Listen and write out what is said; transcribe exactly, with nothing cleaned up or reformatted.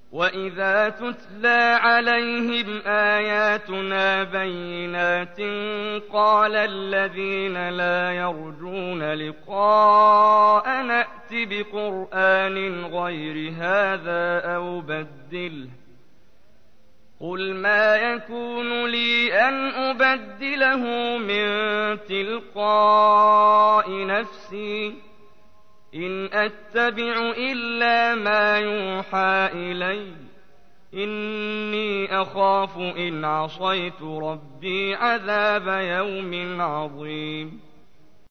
وَإِذَا تُتْلَىٰ عَلَيْهِمْ آيَاتُنَا بَيِّنَاتٍ قَالَ الَّذِينَ لَا يَرْجُونَ لِقَاءَنَا ائْتِ بِقُرْآنٍ غَيْرِ هَٰذَا أَوْ بَدِّلْهُ ۚ قُلْ مَا يَكُونُ لِي أَنْ أُبَدِّلَهُ مِن تِلْقَاءِ نَفْسِي ۖ إِنْ أَتَّبِعُ إِلَّا مَا يُوحَىٰ إِلَيَّ ۖ إِنِّي أَخَافُ إِنْ عَصَيْتُ رَبِّي عَذَابَ يَوْمٍ عَظِيمٍ